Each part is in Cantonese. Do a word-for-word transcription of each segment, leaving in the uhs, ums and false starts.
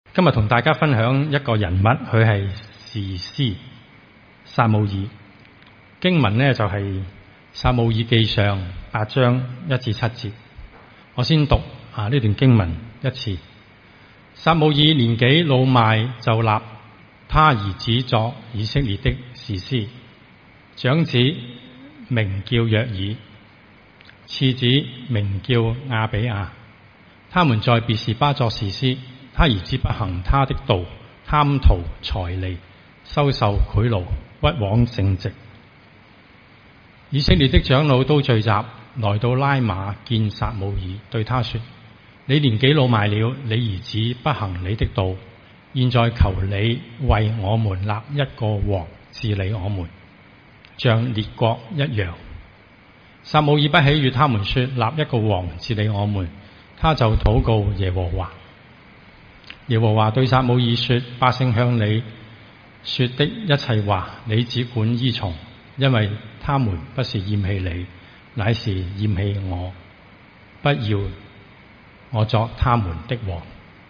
今日同大家分享一個人物，佢係士師撒母耳。經文呢就係撒母耳記上八章一至七節。我先讀啊呢段經文一次。撒母耳年紀老邁，就立他兒子作以色列的士師，長子名叫約珥，次子名叫亞比亞。他們在別是巴作士師。他兒子不行他的道，貪圖財利，收受賄賂，屈枉正直。以色列的長老都聚集，來到拉馬見撒母耳，對他說：你年紀老邁了，你兒子不行你的道，現在求你為我們立一個王治理我們，像列國一樣。撒母耳不喜悅他們說立一個王治理我們，他就禱告耶和華。耶和華對撒母耳說：百姓向你說的一切話，你只管依從，因為他們不是厭棄你，乃是厭棄我，不要我作他們的王。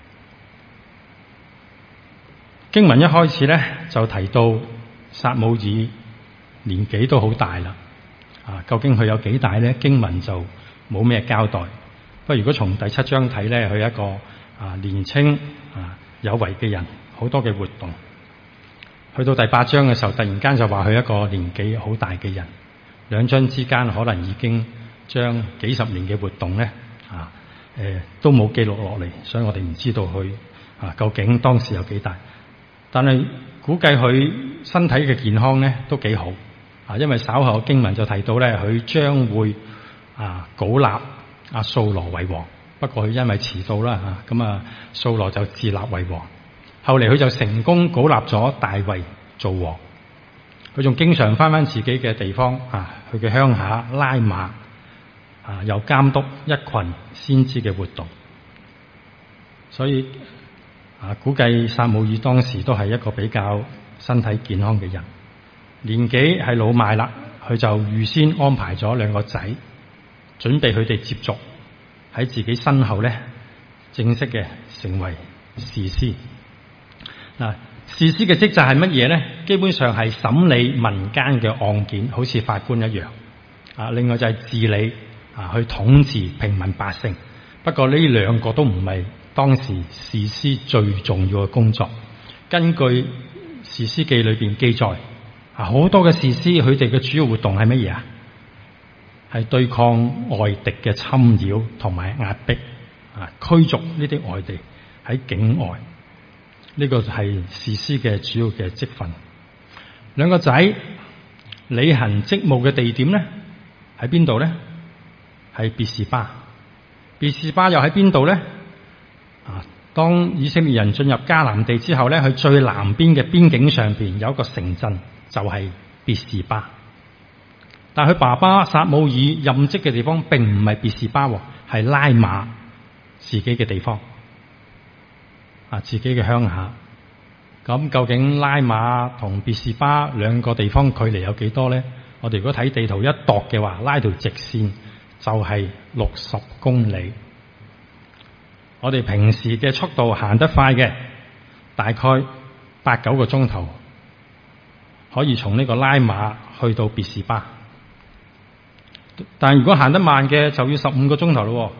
經文一開始呢，就提到撒母耳年紀都好大啦，啊，究竟佢有幾大呢？經文就冇咩交代。不過如果從第七章睇呢，佢係一個啊年青啊有為嘅人，好多嘅活動。去到第八章嘅時候，突然間就話佢一個年紀好大嘅人，兩章之間可能已經將幾十年嘅活動呢啊誒、呃、都冇記錄落嚟，所以我哋唔知道佢啊究竟當時有幾大。但係估計佢身體嘅健康呢都幾好啊，因為稍後經文就提到咧，佢將會啊膏立阿掃羅為王。不過佢因為遲到啦嚇，咁啊掃羅就自立為王。後嚟佢就成功膏立咗大衛做王。佢仲經常翻翻自己嘅地方啊，佢嘅鄉下拉馬啊，又監督一群先知嘅活動。所以啊，估計撒母耳當時都係一個比較身體健康嘅人，年紀係老邁啦，佢就預先安排咗兩個仔，準備佢哋接續喺自己身後咧，正式嘅成為士師。嗱，士師嘅職責係乜嘢咧？基本上係審理民間嘅案件，好似法官一樣。啊，另外就係治理啊，去統治平民百姓。不過呢兩個都唔係當時士師最重要嘅工作。根據士師記裏邊記載，啊，好多嘅士師佢哋嘅主要活動係乜嘢啊？係對抗外敵嘅侵擾同埋壓迫，啊，驅逐呢啲外敵喺境外。呢個係士師嘅主要嘅職分。兩個仔履行職務嘅地點咧，喺邊度咧？係別是巴。別是巴又喺邊度咧？啊，當以色列人進入迦南地之後咧，去最南邊嘅邊境上邊有一個城鎮，就係別是巴。但係佢爸爸撒母耳任職嘅地方並唔係別是巴，係拉馬自己嘅地方，啊，自己嘅鄉下。咁究竟拉馬同別是巴兩個地方距離有幾多咧？我哋如果睇地圖一度嘅話，拉條直線就係六十公里。我哋平時嘅速度行得快嘅，大概八九個鐘頭可以從呢個拉馬去到別是巴。但如果行得慢嘅，就要十五個鐘頭咯。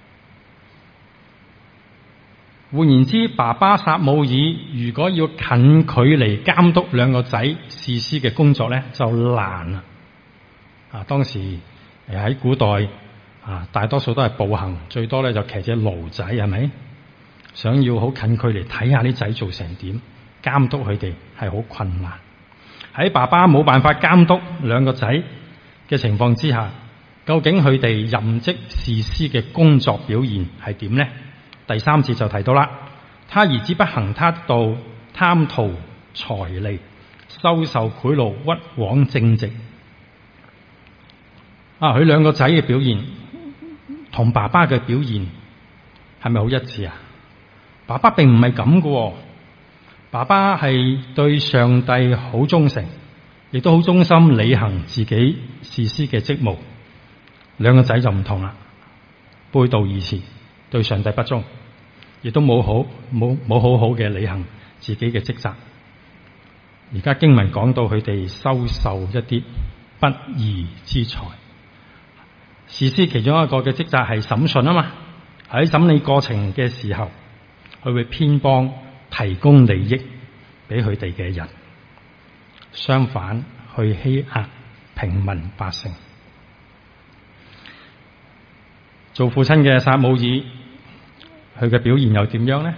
換言之，爸爸撒母耳如果要近距離監督兩個仔士師嘅工作咧，就難啦。啊，當時誒喺古代啊，大多數都係步行，最多咧就騎隻驢仔，係咪？想要好近距離睇下啲仔做成點，監督佢哋係好困難。喺爸爸冇辦法監督兩個仔嘅情況之下，究竟佢哋任職士師嘅工作表現係點呢？第三節就提到啦，他兒子不行他的道，貪圖財利，收受賄賂，屈枉正直。啊，佢兩個仔嘅表現同爸爸嘅表現係咪好一致啊？爸爸並唔係咁嘅，爸爸係對上帝好忠誠，亦都好忠心履行自己士師嘅職務。兩個仔就唔同啦，背道而馳，對上帝不忠。 亦都冇好冇冇好好嘅履行自己嘅職責。而家經文講到佢哋收受一啲不義之財。士師其中一個嘅職責係審訊啊嘛，喺審理過程嘅時候，佢會偏幫提供利益俾佢哋嘅人，相反去欺壓平民百姓。做父親嘅撒母耳，佢嘅表現又點樣呢？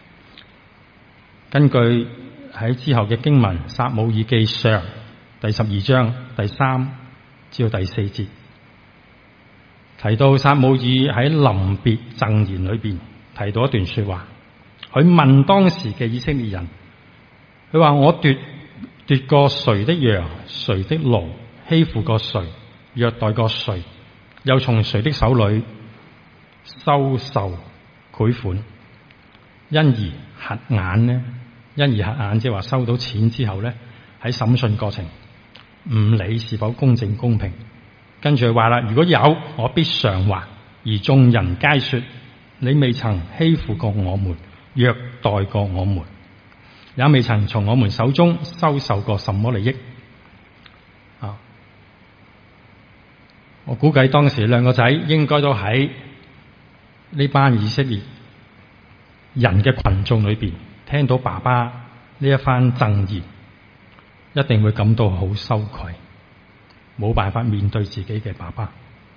根據喺之後嘅經文《撒母耳記上》第十二章第三至到第四節，提到撒母耳喺臨別贈言裏邊提到一段說話，佢問當時嘅以色列人，佢話：我奪奪過誰的羊、誰的驢，欺負過誰，虐待過誰，又從誰的手裏收受賄款，因而瞎眼呢？因而瞎眼，即係話收到錢之後呢，喺審訊過程唔理是否公正公平，跟住佢話啦：如果有，我必償還。而眾人皆說：你未曾欺負過我們，虐待過我們，也未曾從我們手中收受過什麼利益。啊！我估計當時兩個仔應該都喺呢班以色列人嘅群眾裏邊，聽到爸爸呢一番贈言，一定會感到好羞愧，冇辦法面對自己嘅爸爸。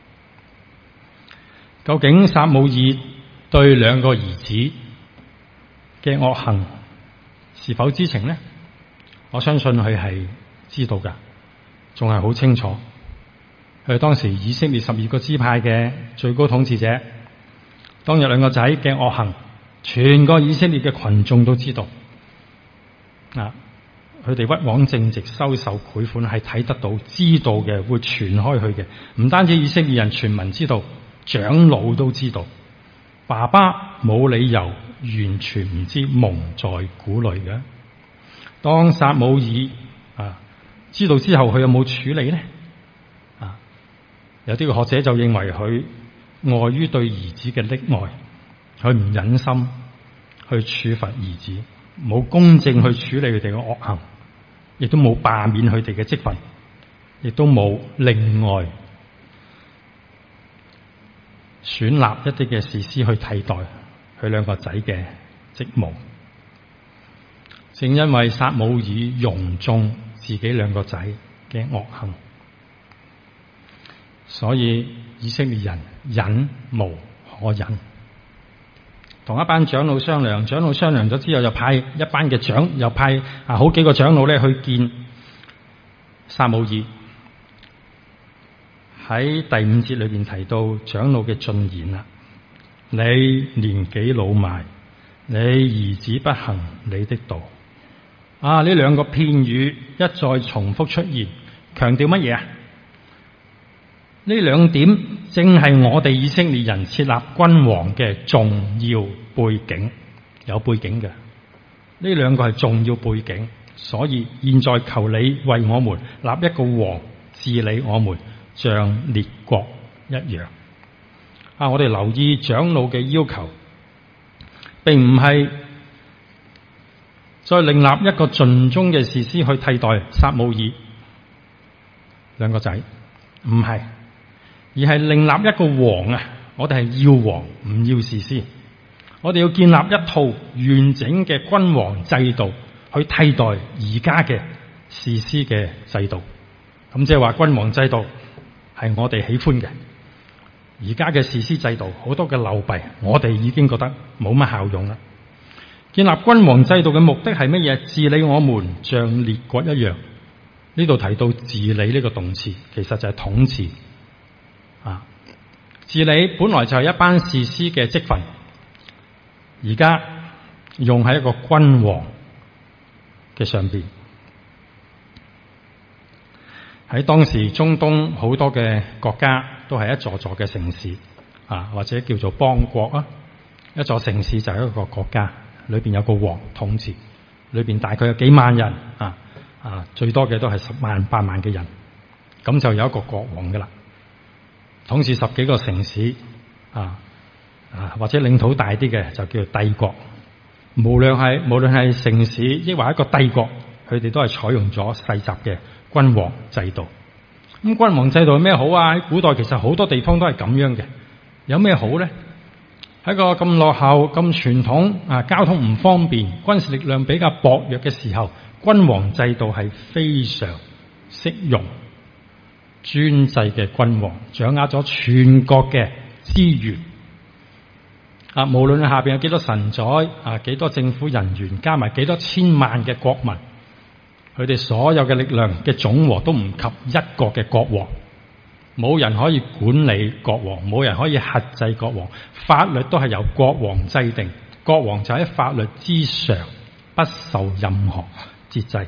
究竟撒母耳對兩個兒子嘅惡行是否知情呢？我相信佢係知道噶，仲係好清楚。佢係當時以色列十二個支派嘅最高統治者，當日兩個仔嘅惡行，全個以色列嘅群眾都知道。啊，佢哋屈枉正直、收受賄款，係睇得到、知道嘅，會傳開去嘅。唔單止以色列人，全民知道，長老都知道。爸爸冇理由完全唔知，蒙在鼓裏嘅。當撒母耳啊知道之後，佢有冇處理呢？啊，有啲嘅學者就認為佢礙於對兒子嘅溺愛，佢唔忍心去處罰兒子，冇公正去處理佢哋嘅惡行，亦都冇罷免佢哋嘅職分，亦都冇另外選立一啲嘅士師去替代佢兩個仔嘅職務。正因為撒母耳容縱自己兩個仔嘅惡行，所以以色列人忍無可忍，同一班長老商量，長老商量咗之後，就派一班嘅長，又派啊好幾個長老咧去見撒母耳。喺第五節裏邊提到長老嘅進言啦，你年紀老邁，你兒子不行你的道。啊，呢兩個片語一再重複出現，強調乜嘢啊？呢兩點正係我哋以色列人設立君王嘅重要背景，有背景嘅。呢兩個係重要背景，所以現在求你為我們立一個王治理我們，像列國一樣。啊，我哋留意長老嘅要求，並唔係再另立一個盡忠嘅士師去替代撒母耳兩個仔，唔係，而係另立一個王啊！我哋係要王，唔要士師。我哋要建立一套完整嘅君王制度，去替代而家嘅士師嘅制度。咁即係話君王制度係我哋喜歡嘅，而家嘅士師制度好多嘅流弊，我哋已經覺得冇乜效用啦。建立君王制度嘅目的係乜嘢？治理我們像列國一樣。呢度提到治理呢個動詞，其實就係統治啊。治理本來就係一班士師嘅職分，而家用喺一個君王嘅上邊。喺當時中東好多嘅國家都係一座座嘅城市啊，或者叫做邦國啊。一座城市就係一個國家，裏邊有個王統治，裏邊大概有幾萬人啊啊，最多嘅都係十萬八萬嘅人，咁就有一個國王噶啦，統治十幾個城市啊啊，或者領土大啲嘅就叫做帝國。無論係無論係城市抑或一個帝國，佢哋都係採用咗世襲嘅君王制度。咁君王制度有咩好啊？喺古代其實好多地方都係咁樣嘅。有咩好咧？喺個咁落後、咁傳統啊，交通唔方便、軍事力量比較薄弱嘅時候，君王制度係非常適用。專制嘅君王掌握咗全國嘅資源啊，無論下邊有幾多臣宰啊，幾多政府人員，加埋幾多千萬嘅國民，佢哋所有嘅力量嘅總和都唔及一個嘅國王。冇人可以管理國王，冇人可以轄制國王，法律都係由國王制定，國王就喺法律之上，不受任何節制。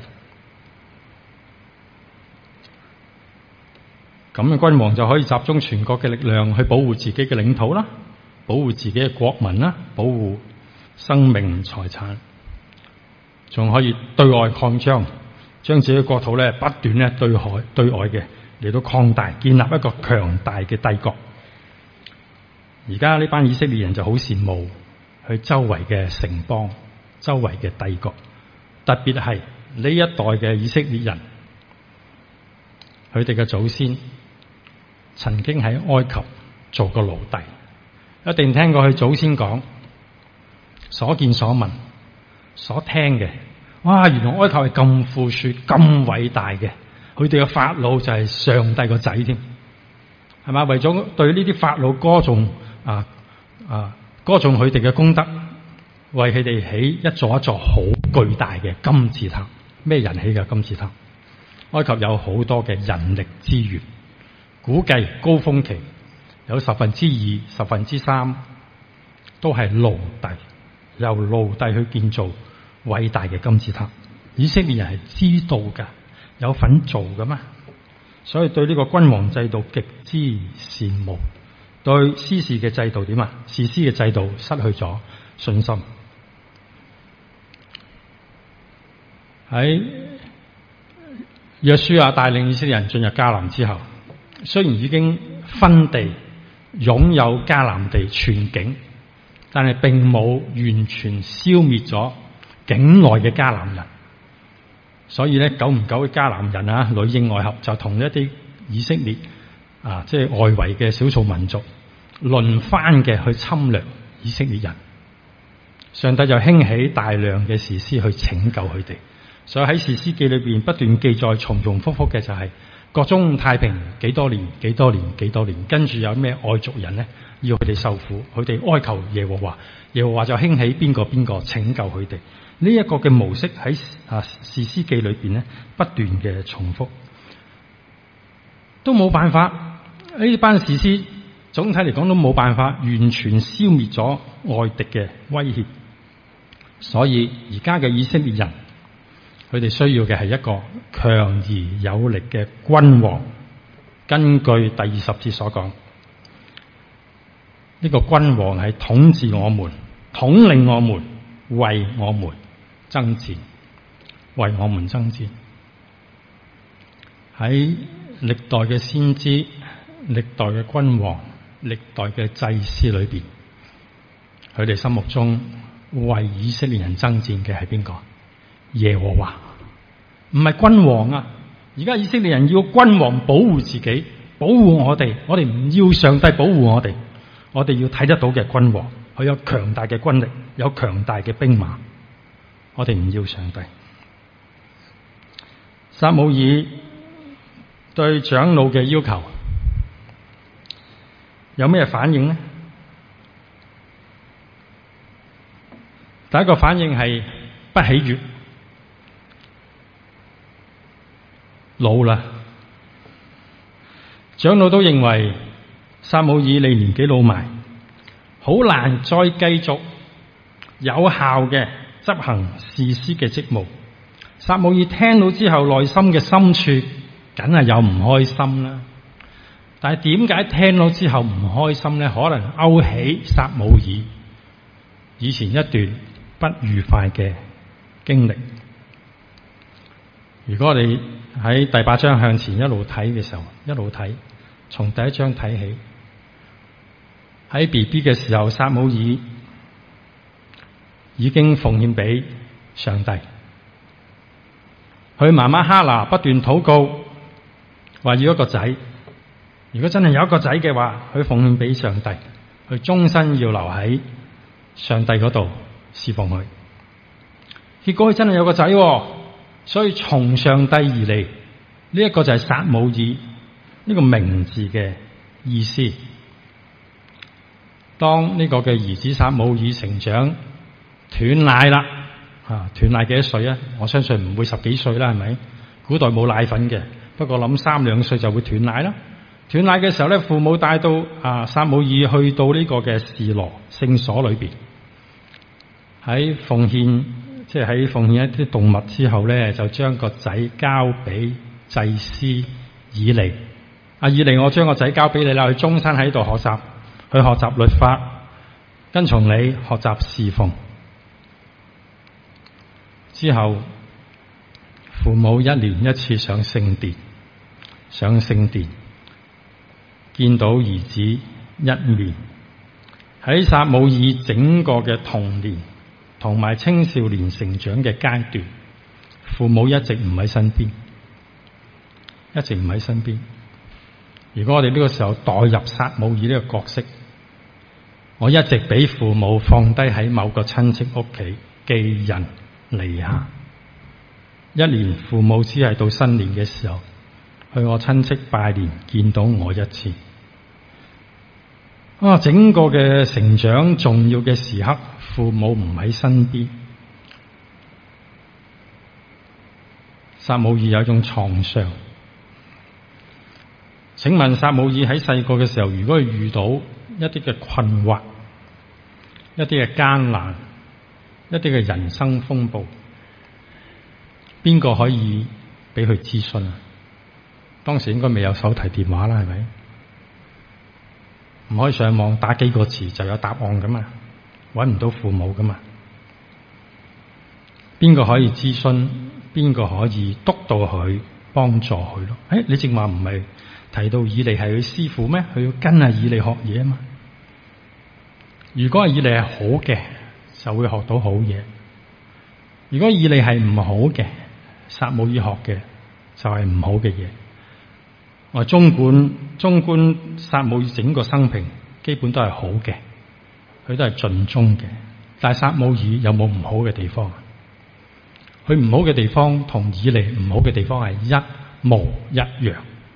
咁嘅君王就可以集中全國嘅力量去保護自己嘅領土啦，保護自己嘅國民啦，保護生命財產，仲可以對外擴張，將自己嘅國土咧不斷咧對海對外嘅嚟到擴大，建立一個強大嘅帝國。而家呢班以色列人就好羨慕佢周圍嘅城邦、周圍嘅帝國，特別係呢一代嘅以色列人，佢哋嘅祖先曾經喺埃及做過奴隸，一定聽過佢祖先講所見所聞所聽嘅。哇！原來埃及係咁富庶、咁偉大嘅。佢哋嘅法老就係上帝個仔添，係嘛？為咗對呢啲法老歌頌啊啊歌頌佢哋嘅功德，為佢哋起一座一座好巨大嘅金字塔。咩人起嘅金字塔？埃及有好多嘅人力資源，估計高峰期有十分之二、十分之三都係奴隸，由奴隸去建造偉大嘅金字塔。以色列人係知道㗎。有份做㗎嘛，所以對呢個君王制度極之羨慕，對士師嘅制度點啊？士師嘅制度失去咗信心。喺約書亞帶領以色列人進入迦南之後，雖然已經分地擁有迦南地全境，但係並冇完全消滅咗境內嘅迦南人。所以咧，久唔久嘅迦南人啊，裏應外合，就同一啲以色列啊，即係外圍嘅少數民族輪番嘅去侵略以色列人。上帝就興起大量嘅士師去拯救佢哋。所以喺士師記裏邊不斷記載重重複複嘅就係國中太平幾多年幾多年幾多年，跟住有咩外族人咧要佢哋受苦，佢哋哀求耶和華，耶和華就興起邊個邊個拯救佢哋。呢一個嘅模式喺啊士師記裏邊咧不斷嘅重複，都冇辦法。呢班士師總體嚟講都冇辦法完全消滅咗外敵嘅威脅，所以而家嘅以色列人佢哋需要嘅係一個強而有力嘅君王。根據第二十節所講，呢個君王係統治我們、統領我們、為我們爭戰，為我們爭戰。喺歷代嘅先知、歷代嘅君王、歷代嘅祭司裏邊，佢哋心目中為以色列人爭戰嘅係邊個？耶和華，唔係君王啊！而家以色列人要君王保護自己，保護我哋，我哋唔要上帝保護我哋，我哋要睇得到嘅君王，佢有強大嘅軍力，有強大嘅兵馬，我哋唔要上帝。撒母耳對長老嘅要求有咩反應呢？第一個反應係不喜悅。老啦，長老都認為撒母耳你年紀老埋，好難再繼續有效嘅執行士師嘅職務。撒母耳聽到之後，內心嘅深處梗係有唔開心啦。但係點解聽到之後唔開心呢？可能勾起撒母耳以前一段不愉快嘅經歷。如果我哋喺第八章向前一路睇嘅時候，一路睇，從第一章睇起， 喺 B B 嘅時候，撒母耳已經奉獻俾上帝。佢媽媽哈拿不斷禱告，話要一個仔。如果真係有一個仔嘅話，佢奉獻俾上帝，佢終身要留喺上帝嗰度侍奉佢。結果佢真係有個仔，所以從上帝而嚟，呢一個就係撒母耳呢個名字嘅意思。當呢個嘅兒子撒母耳成長斷奶啦，啊斷奶幾多歲啊？我相信唔會十幾歲啦，係咪？古代冇奶粉嘅，不過諗三兩歲就會斷奶啦。斷奶嘅時候咧，父母帶到啊撒母耳去到呢個嘅示羅聖所裏邊，喺奉獻即係喺奉獻一啲動物之後咧，就將個仔交俾祭司以利。啊以利，我將個仔交俾你啦，佢終身喺度學習，去學習律法，跟從你學習侍奉。之後父母一年一次上聖殿，上聖殿見到兒子一面。喺撒母耳整個嘅童年同埋青少年成長嘅階段，父母一直唔喺身邊，一直唔喺身邊。如果我哋呢個時候代入撒母耳呢個角色，我一直俾父母放低喺某個親戚屋企寄人籬下，一年父母只係到新年嘅時候去我親戚拜年見到我一次。啊，整個嘅成長重要嘅時刻，父母唔喺身邊。撒母耳有一種創傷。請問撒母耳喺細個嘅時候，如果佢遇到一啲嘅困惑、一啲嘅艱難、一啲嘅人生風暴，邊個可以俾佢諮詢啊？當時應該未有手提電話啦，係咪？唔可以上網打幾個字就有答案噶嘛？搵唔到父母噶嘛？邊個可以諮詢？邊個可以督導佢、幫助佢咯？誒，你正話唔係提到以利係佢師傅咩？佢要跟阿以利學嘢啊嘛。如果阿以利係好嘅，就會學到好嘢；如果以利係唔好嘅，撒母耳學嘅就係唔好嘅嘢。我縱觀縱觀撒母耳整個生平，基本都係好嘅，佢都係盡忠嘅。但係撒母耳有冇唔好嘅地方？佢唔好嘅地方同以利唔好嘅地方係一模一樣。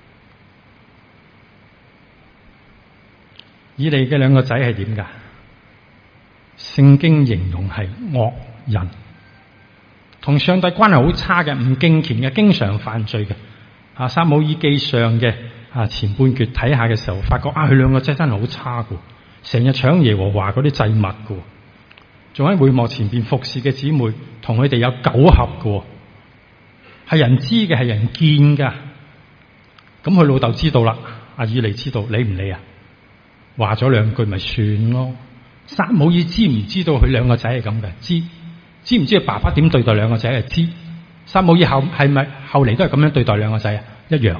以利嘅兩個仔係點噶？聖經形容係惡人，同上帝關係好差嘅，唔敬虔嘅，經常犯罪嘅。啊，撒母耳記上嘅啊前半橛睇下嘅時候，發覺啊佢兩個仔真係好差嘅，成日搶耶和華嗰啲祭物嘅，仲喺會幕前邊服侍嘅姊妹同佢哋有苟合嘅，係人知嘅，係人見噶。咁佢老豆知道啦，阿以利知道，理唔理啊？話咗兩句咪算咯。撒母耳知唔知道佢兩個仔係咁嘅？知。知唔知佢爸爸點對待兩個仔？係知。撒母耳後係咪後嚟都係咁樣對待兩個仔啊？一樣。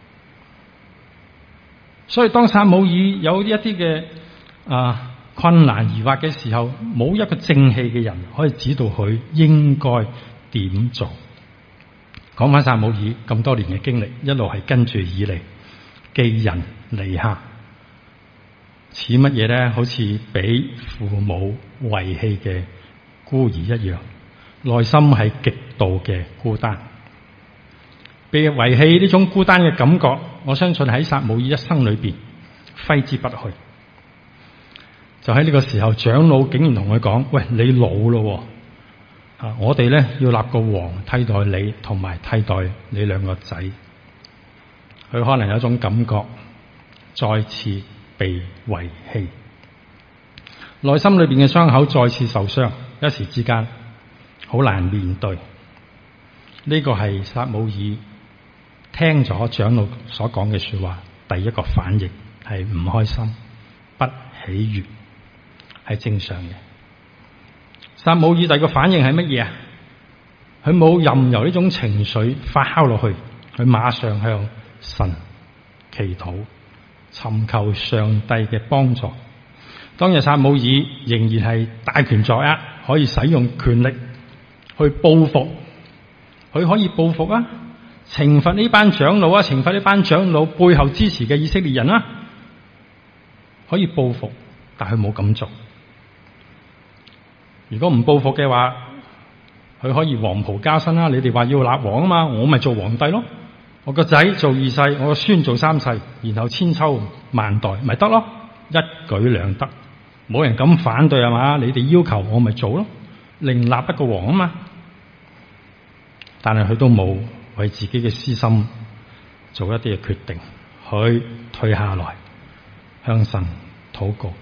所以當撒母耳有一啲嘅啊困難疑惑嘅時候，冇一個正氣嘅人可以指導佢應該點做。講翻撒母耳咁多年嘅經歷，一路係跟住以利寄人籬下，似乜嘢咧？好似俾父母遺棄嘅孤兒一樣，內心係極度嘅孤單。被遺棄呢種孤單嘅感覺，我相信喺撒母耳一生裏邊揮之不去。就喺呢個時候，長老竟然同佢講：喂，你老咯，啊，我哋咧要立個王替代你，同埋替代你兩個仔。佢可能有一種感覺，再次被遺棄，內心裏邊嘅傷口再次受傷，一時之間好難面對。呢個係撒母耳聽咗長老所講嘅說話，第一個反應係唔開心、不喜悅，係正常嘅。撒母耳第二個反應係乜嘢啊？佢冇任由呢種情緒發酵落去，佢馬上向神祈禱，尋求上帝嘅幫助。 當日撒母耳仍然係大權在握，可以使用權力去報復，佢可以報復啊，懲罰呢班長老啊，懲罰呢班長老背後支持嘅以色列人啊，可以報復，但佢冇咁做。如果唔報復嘅話，佢可以黃袍加身啦。你哋話要立王啊嘛，我咪做皇帝咯。我個仔做二世，我個孫做三世，然後千秋萬代咪得咯，一舉兩得，冇人敢反對係嘛？你哋要求我咪做咯，另立一個王啊嘛。但係佢都冇為自己嘅私心做一啲嘅決定，佢退下來向神禱告，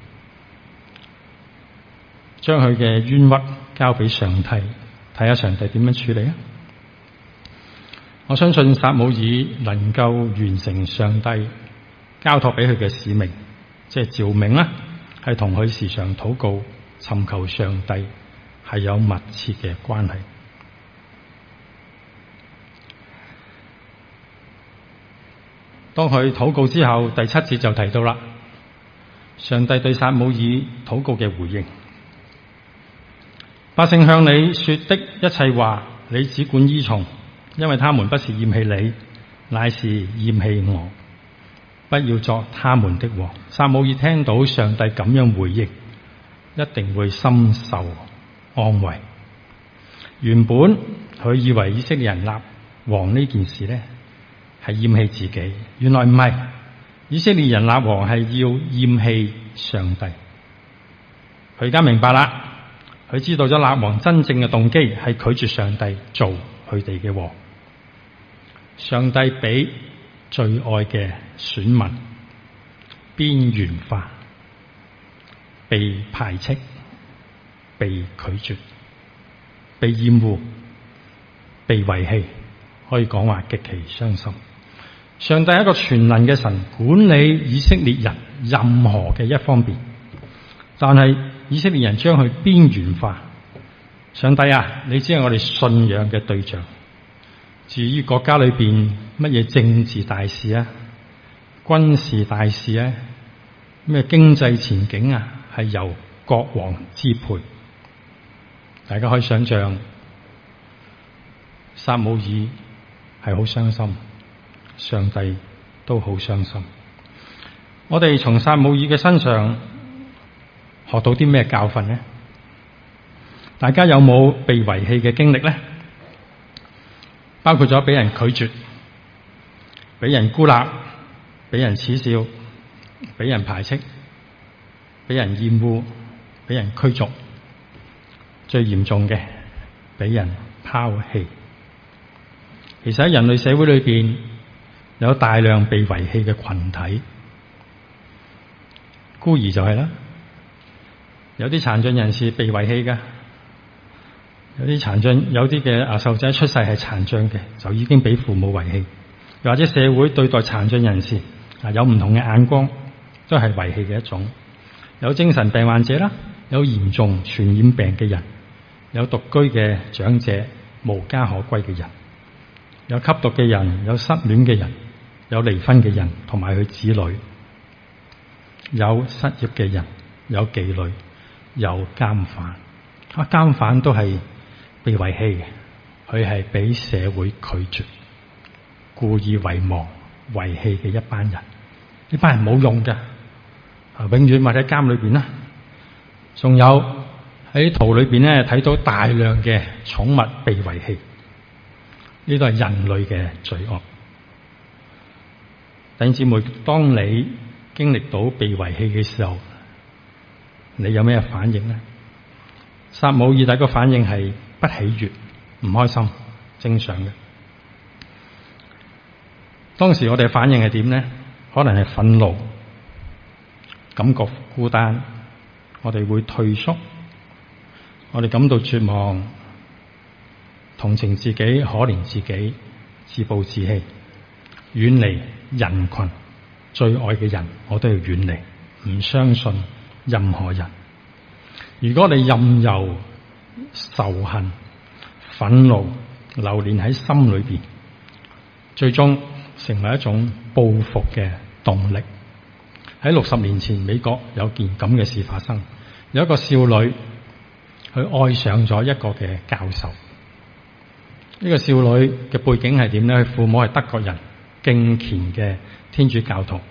將佢嘅冤屈交俾上帝，睇下上帝點樣處理啊！我相信撒母耳能夠完成上帝交託俾佢嘅使命，即係召命啦，係同佢時常禱告尋求上帝係有密切嘅關係。當佢禱告之後，第七節就提到啦，上帝對撒母耳禱告嘅回應：百姓向你說的一切話，你只管依從，因為他們不是厭棄你，乃是厭棄我，不要作他們的王。撒母耳聽到上帝咁樣回應，一定會深受安慰。原本佢以為以色列人立王呢件事呢係厭棄自己，原來唔係，以色列人立王係要厭棄上帝。佢而家明白啦，佢知道咗立王真正嘅動機係拒絕上帝做佢哋嘅王。上帝俾最愛嘅選民邊緣化、被排斥、被拒絕、被厭惡、被遺棄，可以講話極其傷心。上帝係一個全能嘅神，管理以色列人任何嘅一方面，但係以色列人將佢邊緣化。上帝啊，你知係我哋信仰嘅對象。至於國家裏邊乜嘢政治大事啊、軍事大事啊、咩經濟前景啊，係由國王支配。大家可以想象，撒母耳係好傷心，上帝都好傷心。我哋從撒母耳嘅身上學到啲咩教訓呢？大家有冇被遺棄嘅經歷呢？包括咗俾人拒絕、俾人孤立、俾人恥笑、俾人排斥、俾人厭惡、俾人驅逐，最嚴重嘅俾人拋棄。其實喺人類社會裏邊有大量被遺棄嘅群體，孤兒就係啦，有啲殘障人士被遺棄㗎。有啲殘障，有啲嘅啊細路仔出世係殘障嘅，就已經俾父母遺棄。又或者社會對待殘障人士啊有唔同嘅眼光，都係遺棄嘅一種。有精神病患者啦，有嚴重傳染病嘅人，有獨居嘅長者，無家可歸嘅人，有吸毒嘅人，有失戀嘅人，有離婚嘅人同埋佢子女，有失業嘅人，有妓女，有監犯。啊，監犯都係被遺棄嘅，佢係俾社會拒絕、故意遺忘、遺棄嘅一班人。呢班人冇用㗎，啊，永遠咪喺監裏邊啦。仲有喺圖裏邊咧睇到大量嘅寵物被遺棄，呢都係人類嘅罪惡。弟兄姊妹，當你經歷到被遺棄嘅時候，你有咩反應呢？撒母耳第一個反應係不喜悅、唔開心，正常嘅。當時我哋嘅反應係點呢？可能係憤怒，感覺孤單，我哋會退縮，我哋感到絕望，同情自己，可憐自己，自暴自棄，遠離人群，最愛嘅人我都要遠離，唔相信任何人。如果你任由仇恨、憤怒流連喺心裏邊，最終成為一種報復嘅動力， 喺六十年前，美國有件咁嘅事發生，有一個少女佢愛上咗一個嘅教授。呢個少女嘅背景係點咧？佢父母係德國人，敬虔嘅天主教徒。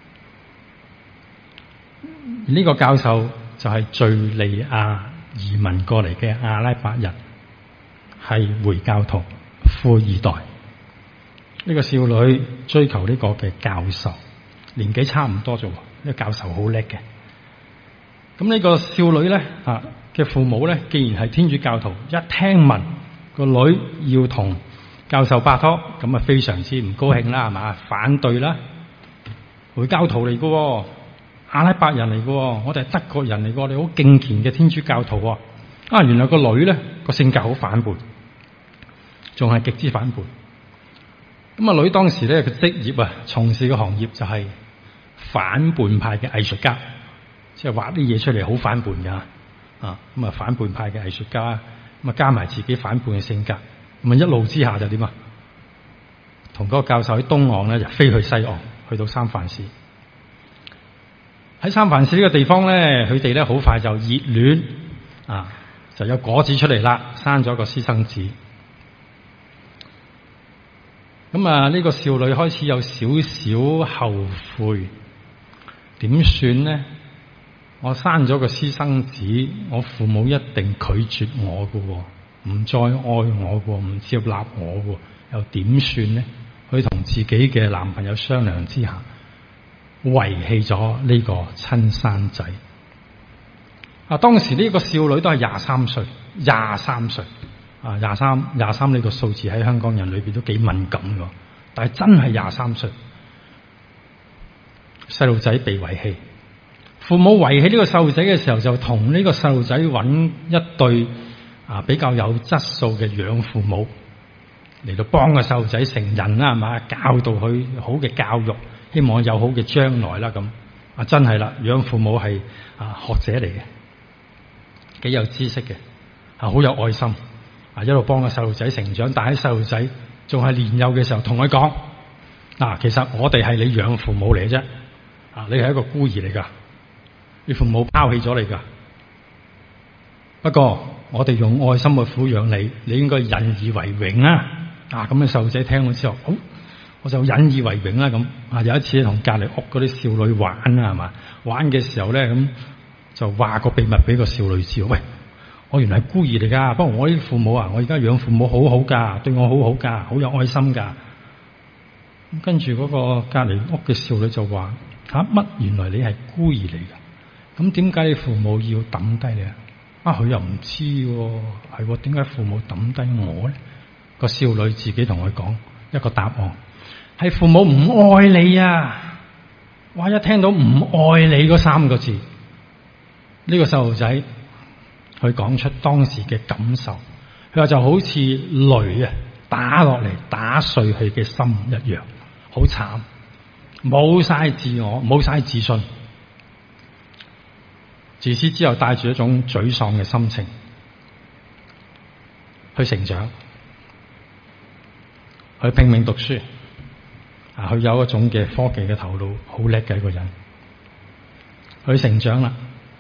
呢個教授就係敘利亞移民過嚟嘅阿拉伯人，係回教徒，富二代。呢個少女追求呢個嘅教授，年紀差唔多啫。呢個教授好叻嘅。咁呢個少女咧啊嘅父母咧，既然係天主教徒，一聽聞個女要同教授拍拖，咁啊非常之唔高興啦，係嘛？反對啦，回教徒嚟嘅，阿拉伯人嚟嘅，我哋係德國人嚟嘅，我哋好敬虔嘅天主教徒啊！啊，原來個女咧個性格好反叛，仲係極之反叛。咁啊，女當時咧個職業啊，從事嘅行業就係反叛派嘅藝術家，即係畫啲嘢出嚟好反叛噶啊！咁啊，反叛派嘅藝術家。咁啊，加埋自己反叛嘅性格，咁啊一怒之下就點啊？同嗰個教授喺東岸咧，就飛去西岸，去到三藩市。喺三藩市呢個地方咧，佢哋咧好快就熱戀啊，就有果子出嚟啦，生咗個私生子。咁啊，呢個少女開始有少少後悔，點算呢？我生咗個私生子，我父母一定拒絕我㗎喎，唔再愛我㗎喎，唔接納我㗎喎，又點算呢？佢同自己嘅男朋友商量之下，遺棄咗呢個親生仔。啊，當時呢個少女都係廿三歲，廿三歲啊，廿三廿三呢個數字喺香港人裏邊都幾敏感㗎，但係真係廿三歲，細路仔被遺棄。父母遺棄呢個細路仔嘅時候，就同呢個細路仔揾一對啊比較有質素嘅養父母嚟到幫個細路仔成人啦，係嘛？教導佢好嘅教育，希望有好嘅將來啦。咁啊，真係啦，養父母係啊學者嚟嘅，幾有知識嘅，啊好有愛心，啊一路幫個細路仔成長。但喺細路仔仲係年幼嘅時候，同佢講嗱，其實我哋係你養父母嚟啫，啊你係一個孤兒嚟噶。你父母拋棄咗你噶，不過我哋用愛心去撫養你，你應該引以為榮啊！啊，咁嘅細路仔聽咗之後，好，我就引以為榮啦。咁啊，有一次同隔籬屋嗰啲少女玩啊，係嘛？玩嘅時候咧，咁就話個秘密俾個少女知，喂，我原來係孤兒嚟噶，不過我啲父母啊，我而家養父母好好噶，對我好好噶，好有愛心噶。咁跟住嗰個隔籬屋嘅少女就話：吓乜？原來你係孤兒嚟噶？咁點解你父母要抌低你啊？啊，佢又唔知喎，係點解父母抌低我咧？個少女自己同佢講一個答案，係父母唔愛你啊！哇！一聽到唔愛你嗰三個字，呢個細路仔佢講出當時嘅感受，佢話就好似雷啊打落嚟打碎佢嘅心一樣，好慘，冇晒自我，冇晒自信。自此之後，帶住一種沮喪嘅心情去成長，去拼命讀書。啊，佢有一種嘅科技嘅頭腦，好叻嘅一個人。佢成長啦，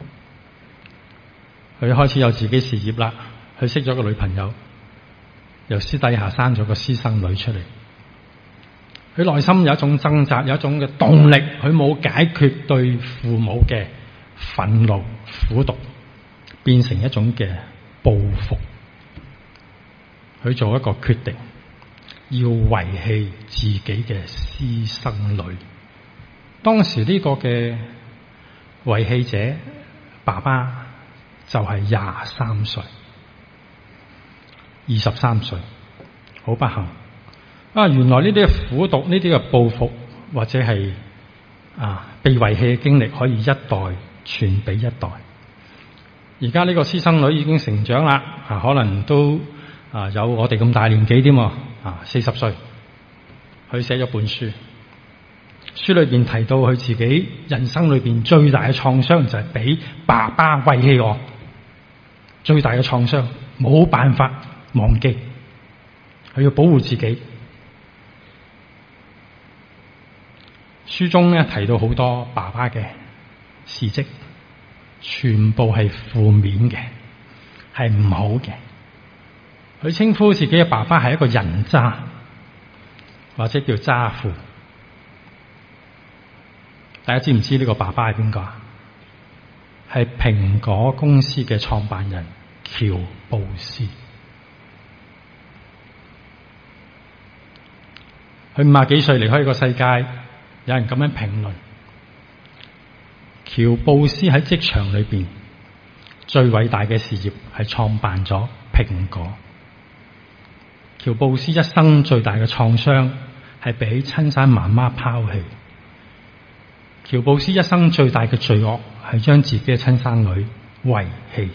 佢開始有自己事業啦，佢識咗個女朋友，又私底下生咗個私生女出嚟。佢內心有一種掙扎，有一種嘅動力，佢冇解決對父母嘅憤怒、苦毒，變成一種嘅報復。佢做一個決定，要遺棄自己嘅私生女。當時呢個嘅遺棄者爸爸就係廿三歲，二十三歲，好不幸啊！原來呢啲嘅苦毒、呢啲嘅報復或者係啊被遺棄嘅經歷，可以一代傳俾一代。而家呢個私生女已經成長啦，啊，可能都啊有我哋咁大年紀添，啊，四十歲。佢寫咗本書，書裏邊提到佢自己人生裏邊最大嘅創傷就係俾爸爸遺棄我，最大嘅創傷冇辦法忘記，佢要保護自己。 書中咧提到好多爸爸嘅事蹟，全部係負面嘅，係唔好嘅。佢稱呼自己嘅爸爸係一個人渣，或者叫渣父。大家知唔知呢個爸爸係邊個啊？係蘋果公司嘅創辦人喬布斯。佢五十幾歲離開呢個世界，有人咁樣評論：喬布斯喺職場裏邊最偉大嘅事業係創辦咗蘋果。喬布斯一生最大嘅創傷係被親生媽媽拋棄。喬布斯一生最大嘅罪惡係將自己嘅親生女遺棄。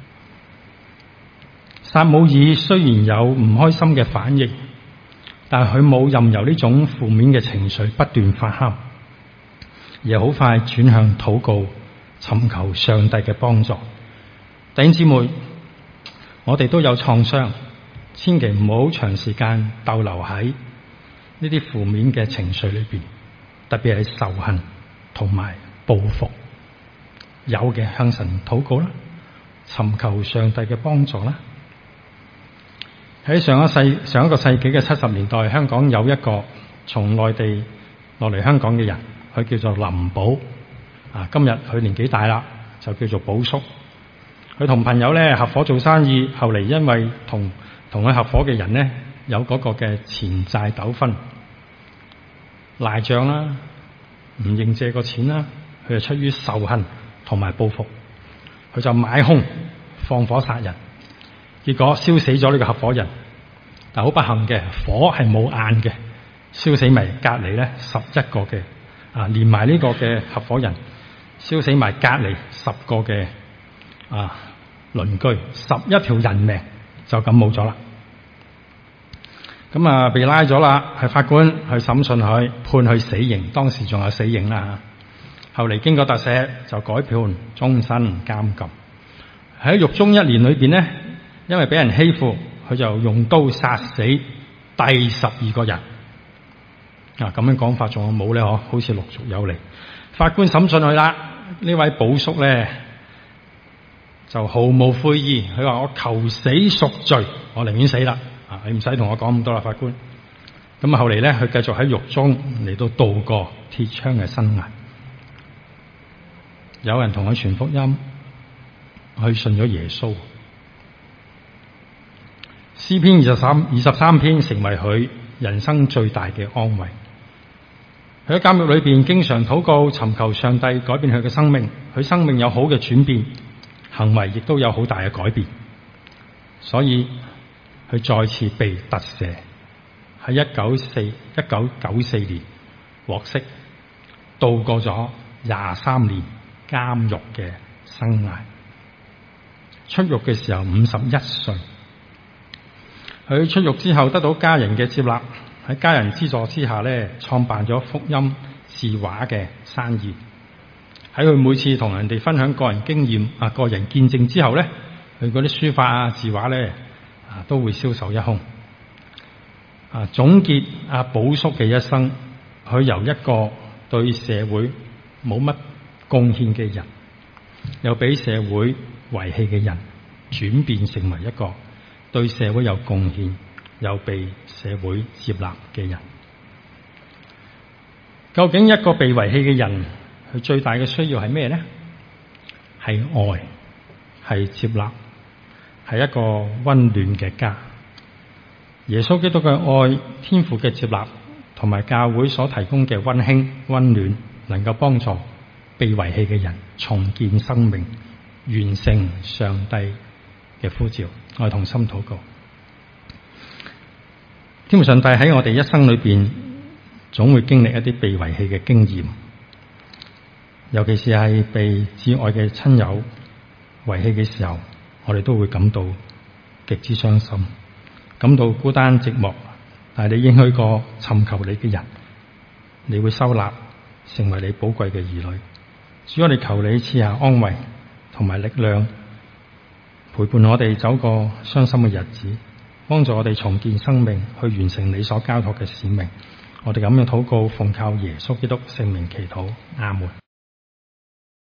撒母耳雖然有唔開心嘅反應，但係佢冇任由呢種負面嘅情緒不斷發酵，而好快轉向禱告，尋求上帝嘅幫助。弟兄姊妹，我哋都有創傷，千祈唔好長時間逗留喺呢啲負面嘅情緒裏邊，特別係仇恨同埋報復。有嘅向神禱告啦，尋求上帝嘅幫助啦。喺上一世上一個世紀嘅七十年代，香港有一個從內地落嚟香港嘅人，佢叫做林寶啊。今日佢年紀大啦，就叫做寶叔。佢同朋友咧合夥做生意，後嚟因為同同佢合夥嘅人咧有嗰個嘅錢債糾紛，賴賬啦，唔認借個錢啦，佢就出於仇恨同埋報復，佢就買兇放火殺人。結果燒死咗呢個合夥人，但好不幸嘅，火係冇眼嘅，燒死埋隔籬咧十一個嘅啊，連埋呢個嘅合夥人，燒死埋隔籬十個嘅啊鄰居，十一條人命就咁冇咗啦。咁啊被拉咗啦，係法官去審訊佢，判佢死刑，當時仲有死刑啦。後嚟經過特赦就改判終身監禁。喺獄中一年裏邊咧，因為俾人欺負，佢就用刀殺死第十二個人。啊，咁樣講法仲有冇咧？嗬，好似陸續有嚟。法官審訊佢啦，呢位寶叔咧就毫無悔意，佢話我求死贖罪，我寧願死啦。啊，你唔使同我講咁多啦，法官。咁啊，後嚟咧，佢繼續喺獄中嚟到度過鐵窗嘅生涯。有人同佢傳福音，佢信咗耶穌。詩篇二十三二十三篇成為佢人生最大嘅安慰。佢喺監獄裏邊經常禱告，尋求上帝改變佢嘅生命。佢生命有好嘅轉變，行為亦都有好大嘅改變。所以佢再次被特赦，喺一九四一九九四年獲釋，度過咗廿三年監獄嘅生涯。出獄嘅時候五十一歲。佢出獄之後得到家人嘅接納，喺家人資助之下咧，創辦咗福音字畫嘅生意。喺佢每次同人哋分享個人經驗啊、個人見證之後咧，佢嗰啲書法啊、字畫咧啊都會銷售一空。啊，總結阿寶叔嘅一生，佢由一個對社會冇乜貢獻嘅人，又俾社會遺棄嘅人，轉變成為一個對社會有貢獻又被社會接納嘅人。究竟一個被遺棄嘅人，佢最大嘅需要係咩呢？係愛，係接納，係一個溫暖嘅家。耶穌基督嘅愛、天父嘅接納同埋教會所提供嘅溫馨溫暖，能夠幫助被遺棄嘅人重建生命，完成上帝嘅呼召。我哋同心禱告。天父上帝，喺我哋一生裏邊，總會經歷一啲被遺棄嘅經驗，尤其是係被摯愛嘅親友遺棄嘅時候，我哋都會感到極之傷心，感到孤單寂寞。但係你應許過尋求你嘅人，你會收納成為你寶貴嘅兒女。主，我哋求你賜下安慰同埋力量，陪伴我哋走過傷心嘅日子，幫助我哋重建生命，去完成你所交託嘅使命。 我哋咁樣禱告，奉靠耶穌基督聖名祈禱，阿門。